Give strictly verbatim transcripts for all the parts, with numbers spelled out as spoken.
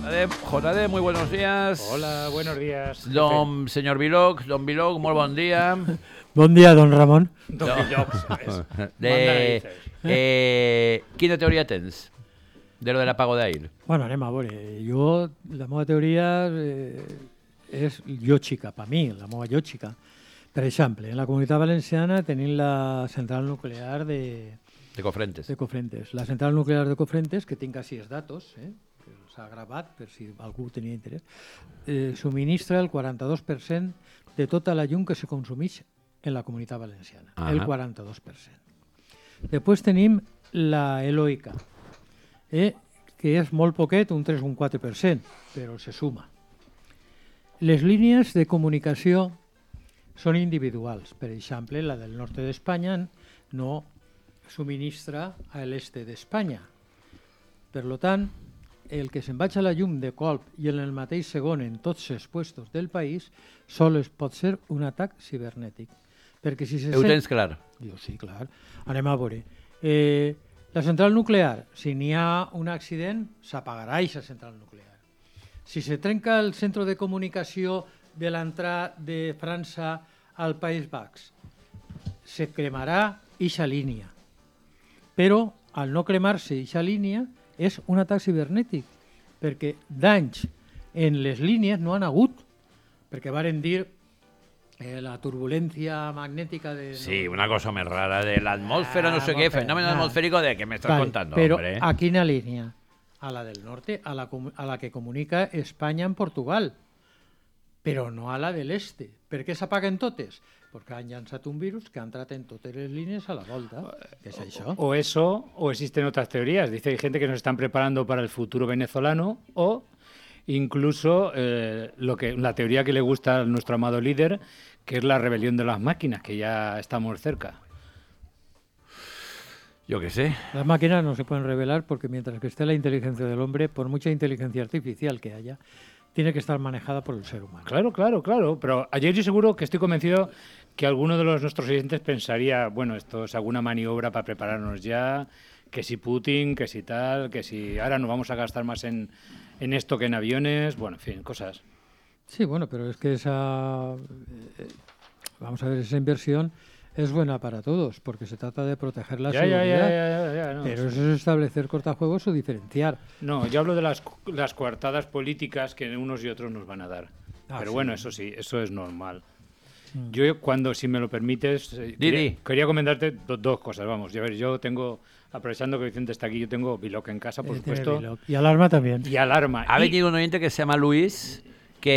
J D, J D, muy buenos días. Hola, buenos días. Don señor Vilog, don Vilog, muy buen día. Bon dia, don Ramon. Don No. Vilog, ¿sabes? De, eh, quina teoria tens de lo de l'apago d'aire? Bueno, anem a veure. Jo, la meva teoria eh, és lògica, per mi, la meva lògica. Per exemple, en la Comunitat Valenciana tenim la central nuclear de, De Cofrentes. de Cofrentes. La central nuclear de Cofrentes, que tinc així els datos, eh, que els ha gravat per si algú tenia interès, eh, subministra el quaranta-dos per cent de tota la llum que se consumeix en la Comunitat Valenciana. Ah. El quaranta-dos per cent. Després tenim la eòlica, eh, que és molt poquet, un tres o un quatre per cent, però se suma. Les línies de comunicació són individuals. Per exemple, la del nord d'Espanya no subministra a l'est d'Espanya. Per tant, el que se'n vaig a la llum de colp i en el mateix segon en tots els puestos del país sols pot ser un atac cibernètic. Perquè si se Ho sent- tens clar? Jo sí, clar. Anem a veure. Eh, la central nuclear, si n'hi ha un accident, s'apagarà aquesta central nuclear. Si se trenca el centre de comunicació de l'entrada de França al País Basc, se cremarà eixa línia. Però, al no cremar-se eixa línia, és un atac cibernètic, perquè danys en les línies no han hagut, perquè varen dir eh, la turbulència magnètica de... Sí, una cosa més rara de l'atmosfera, no sé Ah, què, atmósfera, fenómeno ah. atmosférico de què m'estàs Vale, contando, pero hombre. ¿a quina línea? A la del norte, a la, comu- a la que comunica Espanya amb Portugal, però no a la de l'este. Per què s'apaguen totes? Perquè han llançat un virus que ha entrat en totes les línies a la volta. Què és això? O eso, o existen otras teorías. Dice hay gente que nos están preparando para el futuro venezolano, o incluso eh, lo que la teoría que le gusta a nuestro amado líder, que es la rebelión de las máquinas, que ya estamos cerca. Yo qué sé. Las máquinas no se pueden revelar porque mientras que esté la inteligencia del hombre, por mucha inteligencia artificial que haya, tiene que estar manejada por el ser humano. Claro, claro, claro. Pero ayer yo seguro que estoy convencido que alguno de los nuestros oyentes pensaría, bueno, esto es alguna maniobra para prepararnos ya, que si Putin, que si tal, que si ahora nos vamos a gastar más en, en esto que en aviones, bueno, en fin, cosas. Sí, bueno, pero es que esa, eh, vamos a ver, esa inversión es buena para todos, porque se trata de proteger la Ya, ya, seguridad. ya, ya, ya, ya, no. Pero eso es establecer cortajuegos o diferenciar. No, yo hablo de las, las coartadas políticas que unos y otros nos van a dar. Ah, Pero sí. bueno, eso sí, eso es normal. Mm. Yo cuando, si me lo permites, eh, Di, quería, di. quería comentarte do- dos cosas, vamos. Y a ver, yo tengo, aprovechando que Vicente está aquí, yo tengo Biloc en casa, por Eh, tiene supuesto, Biloc. Y alarma también. y alarma. Ha Y- venido un oyente que se llama Luis,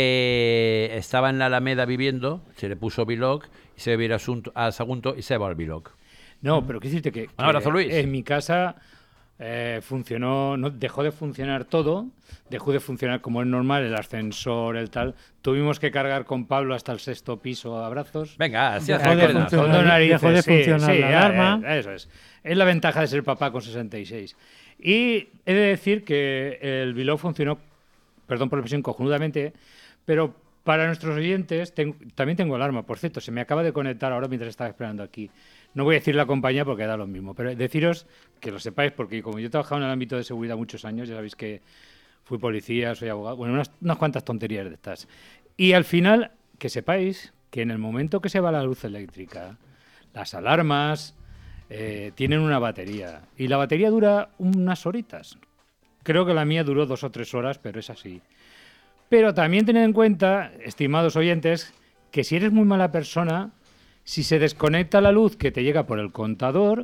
que estaba en la Alameda viviendo, se le puso Vilog, y se viera asunto, a Sagunto y se va al Vilog. No, pero quiero decirte que, que abrazo, Luis. en mi casa eh, funcionó, no, dejó de funcionar todo, dejó de funcionar como es normal, el ascensor, el tal. Tuvimos que cargar con Pablo hasta el sexto piso, abrazos. Venga, así Dejó hace de que funcionar. nada. Con dos narices, Dejó de sí, funcionar sí, la ya, alarma. ya, eso es. Es la ventaja de ser papá con sesenta y seis. Y he de decir que el Vilog funcionó, perdón por la expresión, cojonudamente, pero para nuestros oyentes ten- también tengo alarma. Por cierto, se me acaba de conectar ahora mientras estaba esperando aquí. No voy a decir la compañía porque da lo mismo, pero deciros que lo sepáis, porque como yo he trabajado en el ámbito de seguridad muchos años, ya sabéis que fui policía, soy abogado, bueno, unas, unas cuantas tonterías de estas. Y al final, que sepáis que en el momento que se va la luz eléctrica, las alarmas eh, tienen una batería, y la batería dura unas horitas. Creo que la mía duró dos o tres horas, pero es así. Pero también tened en cuenta, estimados oyentes, que si eres muy mala persona, si se desconecta la luz que te llega por el contador,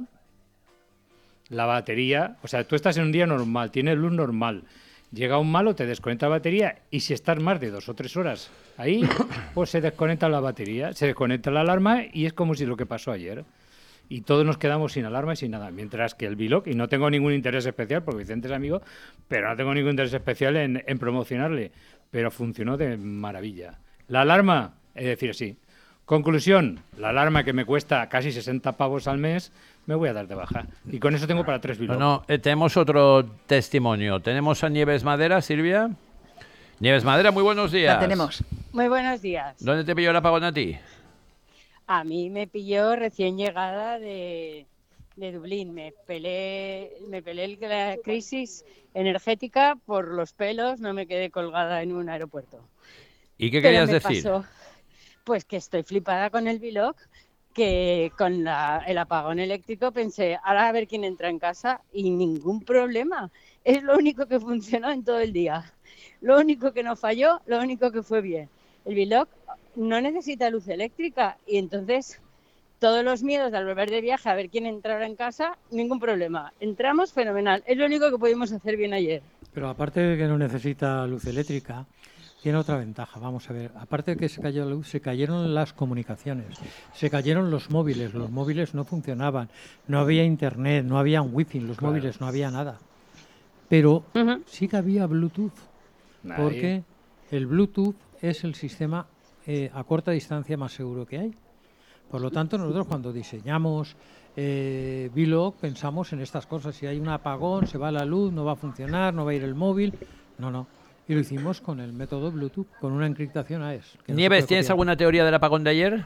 la batería, o sea, tú estás en un día normal, tienes luz normal, llega un malo, te desconecta la batería, y si estás más de dos o tres horas ahí, pues se desconecta la batería, se desconecta la alarma, y es como si lo que pasó ayer. Y todos nos quedamos sin alarma y sin nada. Mientras que el Vilog, y no tengo ningún interés especial, porque Vicente es amigo, pero no tengo ningún interés especial en, en promocionarle, pero funcionó de maravilla. La alarma, es decir, sí. Conclusión, la alarma que me cuesta casi sesenta pavos al mes, me voy a dar de baja. Y con eso tengo para tres Vilog. Bueno, eh, tenemos otro testimonio. Tenemos a Nieves Madera, Silvia. Nieves Madera, muy buenos días. La tenemos. Muy buenos días. ¿Dónde te pilló el apagón a ti? A mí me pilló recién llegada de, de Dublín. Me pelé, me pelé la crisis energética por los pelos, no me quedé colgada en un aeropuerto. ¿Y qué Pero querías me decir? pasó, pues que estoy flipada con el Biloc, que con la, el apagón eléctrico pensé, ahora a ver quién entra en casa y ningún problema. Es lo único que funcionó en todo el día. Lo único que no falló, lo único que fue bien. El Biloc no necesita luz eléctrica y entonces todos los miedos de al volver de viaje a ver quién entrara en casa, ningún problema. Entramos fenomenal. Es lo único que pudimos hacer bien ayer. Pero aparte de que no necesita luz eléctrica, tiene otra ventaja. Vamos a ver, aparte de que se cayó la luz, se cayeron las comunicaciones, se cayeron los móviles, los móviles no funcionaban, no había internet, no había wifi, los Claro. móviles no había nada. Pero Uh-huh. sí que había Bluetooth, Ahí. porque el Bluetooth es el sistema eh, a corta distancia más seguro que hay. Por lo tanto, nosotros cuando diseñamos eh, Biloc pensamos en estas cosas. Si hay un apagón, se va la luz, no va a funcionar, no va a ir el móvil. No, no. Y lo hicimos con el método Bluetooth, con una encriptación A E S. que no se Nieves, puede ¿tienes copiar. alguna teoría del apagón de ayer?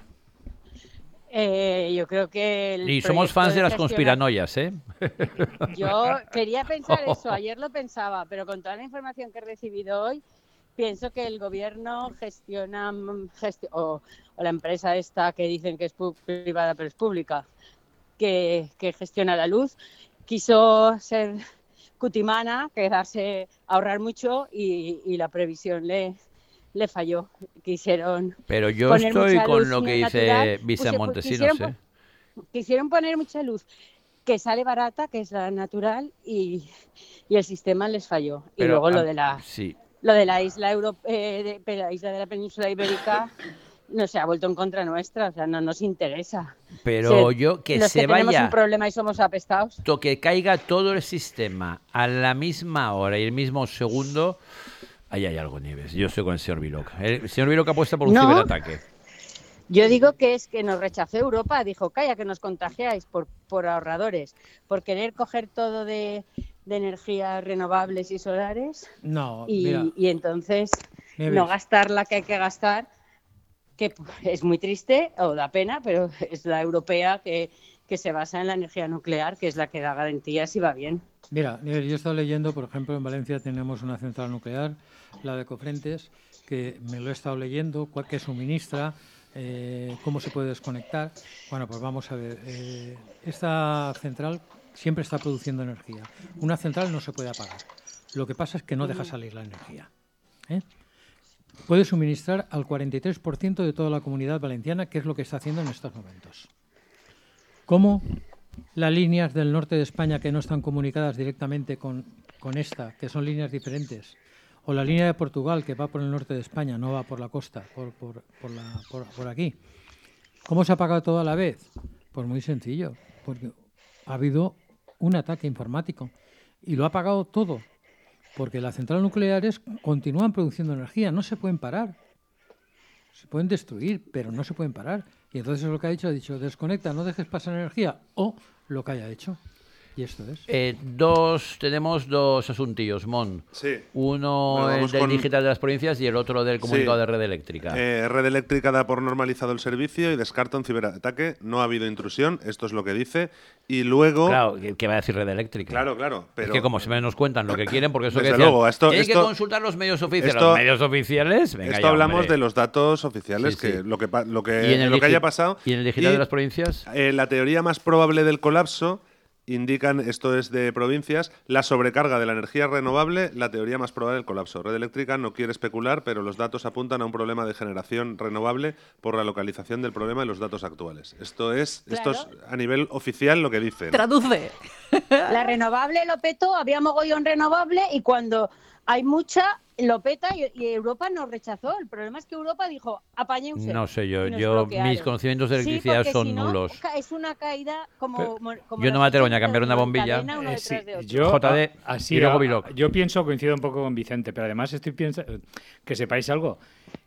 Eh, yo creo que... el Y somos proyecto fans de las gestionar- conspiranoias, ¿eh? Yo quería pensar eso, ayer lo pensaba, pero con toda la información que he recibido hoy, pienso que el gobierno gestiona, mm, gesti- o, o la empresa esta que dicen que es pu- privada pero es pública, que, que gestiona la luz, quiso ser cutimana, quedarse, ahorrar mucho y, y la previsión le, le falló. Quisieron Pero yo poner estoy mucha con luz lo que natural, dice Vicente puse- Montesinos, quisieron ¿eh? Quisieron poner mucha luz que sale barata, que es la natural, y, y el sistema les falló. Y Pero, luego lo ah, de la Sí, lo de la isla Euro, eh, de, la isla de la península ibérica no se ha vuelto en contra nuestra, o sea, no nos interesa. pero Se- yo que los se que tenemos vaya, un problema y somos apestados. to- que caiga todo el sistema a la misma hora y el mismo segundo, ahí hay algo, Nieves. Yo estoy con el señor Biloc. El señor Biloc apuesta por un No. ciberataque. Yo digo que es que nos rechazó Europa, dijo, calla, que nos contagiáis por, por ahorradores, por querer coger todo de, de energías renovables y solares No, y, mira, y entonces Nieves. no gastar la que hay que gastar, que es muy triste o da pena, pero es la europea que, que se basa en la energía nuclear, que es la que da garantías y va bien. Mira, yo he estado leyendo, por ejemplo, en Valencia tenemos una central nuclear, la de Cofrentes, que me lo he estado leyendo, cuál que suministra, eh, cómo se puede desconectar. Bueno, pues vamos a ver. eh, esta central siempre está produciendo energía. Una central no se puede apagar. Lo que pasa es que no deja salir la energía. ¿eh? Puede suministrar al cuarenta y tres por ciento de toda la comunidad valenciana, que es lo que está haciendo en estos momentos. ¿Cómo las líneas del norte de España que no están comunicadas directamente con, con esta, que son líneas diferentes, o la línea de Portugal que va por el norte de España, no va por la costa, por, por, por, la, por, por aquí? ¿Cómo se ha apagado todo a la vez? Pues muy sencillo, porque ha habido un ataque informático y lo ha apagado todo, porque las centrales nucleares continúan produciendo energía, no se pueden parar. Se pueden destruir, pero no se pueden parar. Y entonces lo que ha dicho, ha dicho, desconecta, no dejes pasar energía, o lo que haya hecho. Y esto es. Eh, dos, tenemos dos asuntillos, Mon. Sí. Uno Bueno, el vamos del con- digital de las provincias y el otro del comunicado Sí. de red eléctrica. Eh, Red Eléctrica da por normalizado el servicio y descarta un ciberataque. No ha habido intrusión, esto es lo que dice. Y luego... Claro, ¿qué, qué va a decir red eléctrica? Claro, claro, pero... Es que como se nos cuentan lo que quieren, porque eso que Desde decían, luego, esto- tienen que esto- consultar los medios oficiales. esto- los medios oficiales, venga Esto ya, hablamos hombre. de los datos oficiales, Sí, que sí. lo que, pa- lo ¿Y que, en el lo que digi- haya pasado. ¿Y en el digital Y, de las provincias? eh, la teoría más probable del colapso indican, esto es de provincias, la sobrecarga de la energía renovable, la teoría más probable del colapso. Red Eléctrica no quiere especular, pero los datos apuntan a un problema de generación renovable por la localización del problema en los datos actuales. Esto es, esto es Claro. a nivel oficial lo que dicen. Traduce. La renovable lo petó, había mogollón renovable y cuando hay mucha, lo peta y, y Europa nos rechazó. El problema es que Europa dijo, apañense. No sé yo, y nos yo bloquearon. mis conocimientos de Sí, electricidad porque son si no, nulos. ca- es una caída como, Pero mo- como yo no las me atrevo ni a fichas cambiar una en bombilla. cadena, uno Eh, detrás sí, de otro. yo, J D a- así, y luego a- Biloc. yo pienso, coincido un poco con Vicente, pero además estoy piensa, que sepáis algo,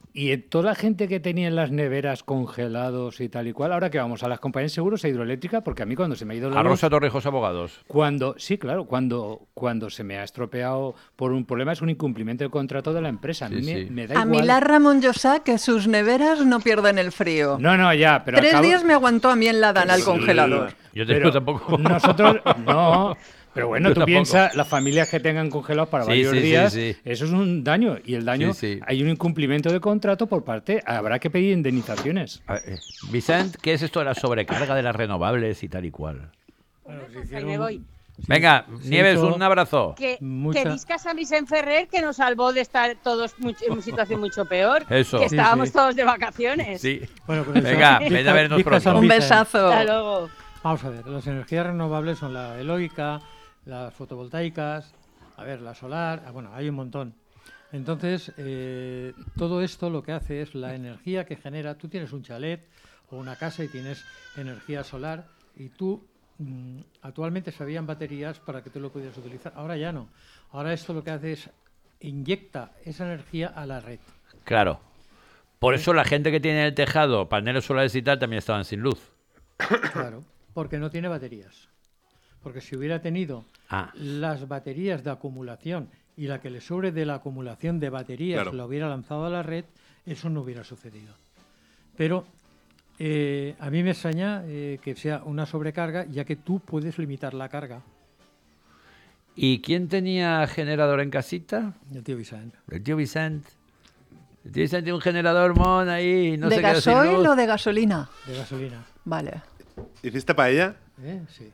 Y en toda la gente que tenía en las neveras congelados y tal y cual, ahora que vamos a las compañías de seguros a hidroeléctrica, porque a mí cuando se me ha ido la A luz, Rosa Torrijos Abogados. cuando sí, claro, cuando cuando se me ha estropeado por un problema es un incumplimiento del contrato de la empresa. A mí Sí, me, sí. me da A igual. Milar Ramón Llosá que sus neveras no pierden el frío. No, no, ya, pero Tres acabo- días me aguantó a mí en la Dana el Sí. congelador. Yo te Pero digo tampoco. Nosotros, no. Pero bueno, Yo tú tampoco. piensas, las familias que tengan congelados para Sí, varios sí, sí, días, sí. eso es un daño. Y el daño, Sí, sí. hay un incumplimiento de contrato por parte, habrá que pedir indemnizaciones. A ver, eh, Vicent, ¿qué es esto de la sobrecarga de las renovables y tal y cual? Bueno, se Ahí hicieron- me voy. Venga, se Nieves, hizo- un abrazo. Que, Mucha- que discas a Vicent Ferrer, que nos salvó de estar todos much- en una situación mucho peor. Eso. Que Sí, estábamos sí. todos de vacaciones. Sí. Bueno, pues Venga, eso, ven a vernos Vizca pronto. San Un Vicente. besazo. Hasta luego. Vamos a ver, las energías renovables son la eólica, las fotovoltaicas, a ver, la solar, ah, bueno, hay un montón. Entonces, eh, todo esto lo que hace es la energía que genera. Tú tienes un chalet o una casa y tienes energía solar y tú mm, actualmente se habían baterías para que tú lo pudieras utilizar. Ahora ya no. Ahora esto lo que hace es inyecta esa energía a la red. Claro. Por eso la gente que tiene en el tejado paneles solares y tal también estaban sin luz. Claro, porque no tiene baterías. Porque si hubiera tenido Ah. las baterías de acumulación y la que le sobre de la acumulación de baterías Claro. lo hubiera lanzado a la red, eso no hubiera sucedido. Pero eh, a mí me extraña eh, que sea una sobrecarga, ya que tú puedes limitar la carga. ¿Y quién tenía generador en casita? El tío Vicente. El tío Vicent. El tío Vicent tiene un generador mon ahí. No ¿De se queda sin gasoil luz. o de gasolina? De gasolina. Vale. ¿Hiciste paella? ¿Eh? Sí.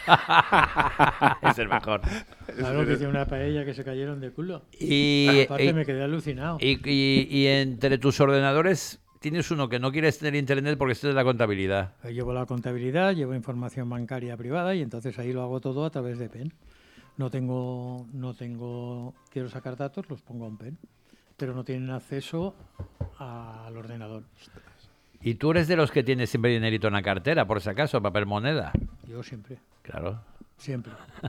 Es el mejor. Claro que tiene una paella que se cayeron de culo. Y, Aparte y- me quedé alucinado. y- y- y entre tus ordenadores tienes uno que no quieres tener internet porque este es de la contabilidad. Yo llevo la contabilidad, llevo información bancaria privada y entonces ahí lo hago todo a través de P E N. No tengo, no tengo, quiero sacar datos, los pongo en P E N, pero no tienen acceso al ordenador. Y tú eres de los que tienes siempre dinerito en la cartera, por si acaso, papel moneda. Yo siempre, Claro. siempre.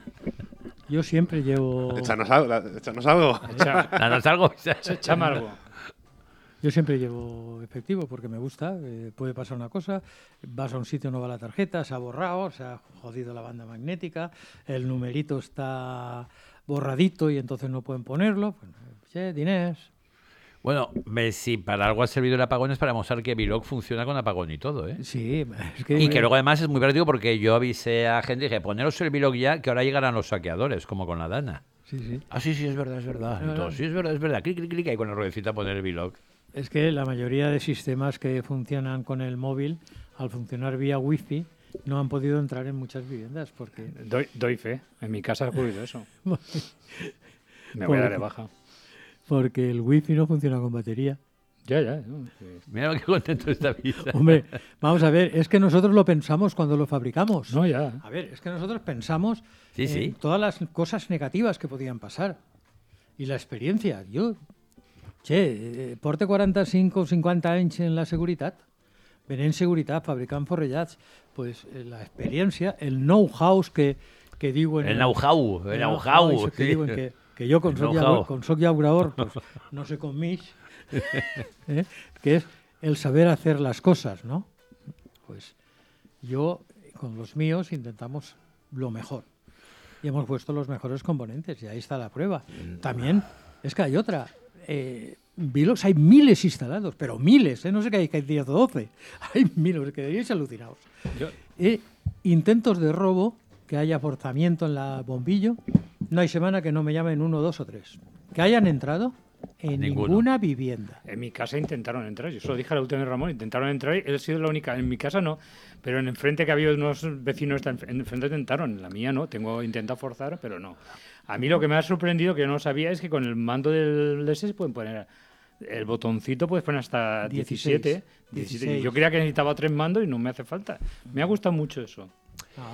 Yo siempre llevo, Échanos algo. Échanos algo. Echa- Danos algo. Échame algo. yo siempre llevo efectivo porque me gusta. Eh, puede pasar una cosa, vas a un sitio, no va la tarjeta, se ha borrado, se ha jodido la banda magnética, el numerito está borradito y entonces no pueden ponerlo. Pues, che, diners. Bueno, me- si para algo ha servido el apagón es para mostrar que Vilog funciona con apagón y todo, ¿eh? Sí, es que, Y que luego además es muy práctico porque yo avisé a gente y dije, poneros el Vilog ya, que ahora llegarán los saqueadores, como con la Dana. Sí, sí. Ah, sí, sí, es verdad, es verdad. Y No, todo, no. sí, es verdad, es verdad. Clic, clic, clic, ahí con la ruedecita poner el Vilog. Es que la mayoría de sistemas que funcionan con el móvil, al funcionar vía wifi, no han podido entrar en muchas viviendas porque Doy, doy fe. En mi casa ha ocurrido eso. Me voy a dar de baja. porque el wifi no funciona con batería. Ya, ya. ¿no? Sí. Mira qué contento está Visa. Hombre, vamos a ver, es que nosotros lo pensamos cuando lo fabricamos. No, ya. A ver, es que nosotros pensamos Sí, en sí. todas las cosas negativas que podían pasar. Y la experiencia, yo, che, eh, porte quaranta-cinc o cinquanta anys en la seguretat, venent seguretat, fabricant forrellats, pues eh, la experiencia, el know-how que, que diuen... El know-how, el know-how, això que sí. diuen que, que jo, com El soc, know-how. llaur, com soc llaurador, pues, no sé com mig, ¿eh? que es el saber hacer las cosas, ¿no? Pues yo, con los míos, intentamos lo mejor. Y hemos puesto los mejores componentes, y ahí está la prueba. También, es que hay otra. Eh, Vilox hay miles instalados, pero miles, ¿eh? No sé que hay, que hay diez o doce. Hay miles, quedaríais alucinados. Yo- Eh, intentos de robo, que haya forzamiento en la bombillo, no hay semana que no me llamen uno, dos o tres. Que hayan entrado en Ninguno. ninguna vivienda. En mi casa intentaron entrar, yo se lo dije al último Ramón, intentaron entrar, él ha sido la única, en mi casa no, pero en enfrente que había unos vecinos en enfrente intentaron, en la mía no, tengo intentado forzar, pero no. A mí lo que me ha sorprendido, que yo no sabía, es que con el mando del S se pueden poner, el botoncito puedes poner hasta diecisiete, diecisiete. dieciséis. Yo creía que necesitaba tres mandos y no me hace falta. Me ha gustado mucho eso. Ah,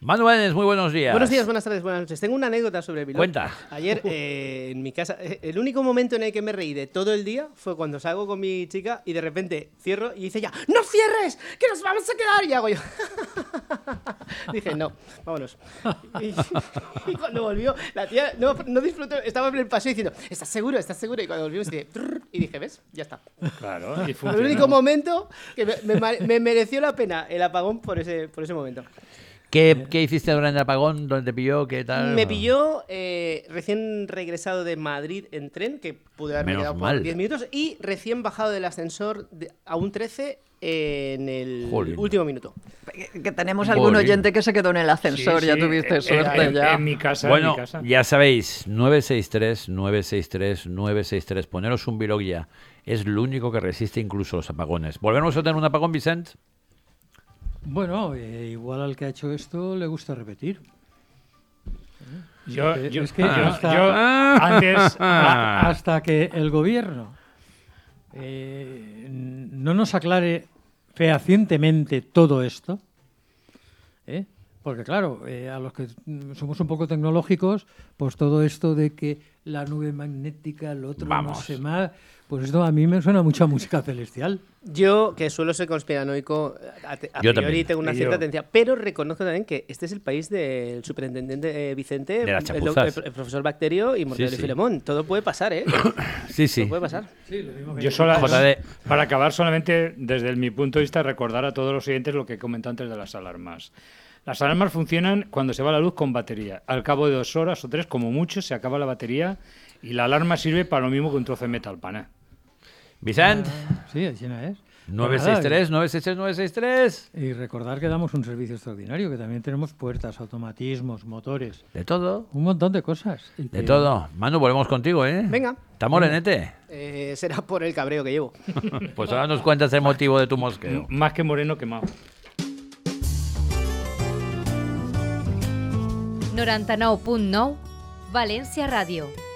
Manuel, muy buenos días. Buenos días, buenas tardes, buenas noches. Tengo una anécdota sobre el Biloc. Cuenta. Ayer eh, en mi casa, eh, el único momento en el que me reí de todo el día fue cuando salgo con mi chica y de repente cierro y dice ya, ¡no cierres! ¡Que nos vamos a quedar! Y hago yo. Dije, no, vámonos. Y, y cuando volvió, la tía no, no disfrutó, estaba en el paseo diciendo, ¿estás seguro? ¿Estás seguro? Y cuando volvió, dije, y dije, ¿ves? Ya está. Claro, y El funcionó. único momento que me, me, me mereció la pena el apagón por ese, por ese momento. ¿Qué, ¿Qué hiciste durante el apagón? ¿Dónde te pilló? ¿Qué tal? Me pilló eh, recién regresado de Madrid en tren, que pude haberme Menos quedado mal. por diez minutos, y recién bajado del ascensor de- a un trece en el Jolín. último minuto. Que, que tenemos algún Jolín. oyente que se quedó en el Sí, ascensor, ya sí, tuviste en- suerte en, ya. en mi casa, en Bueno, mi casa. ya sabéis, nueve seis tres, nueve seis tres, nueve seis tres. Poneros un Biloc ya. Es lo único que resiste incluso los apagones. ¿Volvemos a tener un apagón, Vicent? Bueno, eh, igual al que ha hecho esto le gusta repetir. Yo, Eh, yo, es que yo- hasta- yo antes... A- hasta que el gobierno eh, no nos aclare fehacientemente todo esto, ¿eh? Porque claro, eh, a los que mm, somos un poco tecnológicos, pues todo esto de que la nube magnética, el otro no Vamos. sé más, pues esto a mí me suena mucha música celestial. Yo, que suelo ser conspiranoico, a, a Yo priori también. tengo una Y cierta yo. tendencia, pero reconozco también que este es el país del superintendente eh, Vicente, De las el, doc- chapuzas. el- el profesor Bacterio y Mortadelo Sí, y sí. Filemón. Todo puede pasar, ¿eh? Sí, sí. Todo puede pasar. Yo sola- J D. para acabar solamente desde mi punto de vista recordar a todos los oyentes lo que comenté antes de las alarmas. Las alarmas funcionan cuando se va la luz con batería. Al cabo de dos horas o tres, como mucho, se acaba la batería y la alarma sirve para lo mismo que un trozo de metal pana. Vicent, Sí, así no es. nueve Pues seis nada, tres, nueve seis tres, nueve seis tres. Y recordar que damos un servicio extraordinario, que también tenemos puertas, automatismos, motores, De todo. un montón de cosas. Y De que- todo. Manu, volvemos contigo, ¿eh? Venga. ¿Está morenete? Eh, será por el cabreo que llevo. Pues ahora nos cuentas el motivo de tu mosqueo. Más que moreno, quemado. noranta-nou punt nou València Ràdio.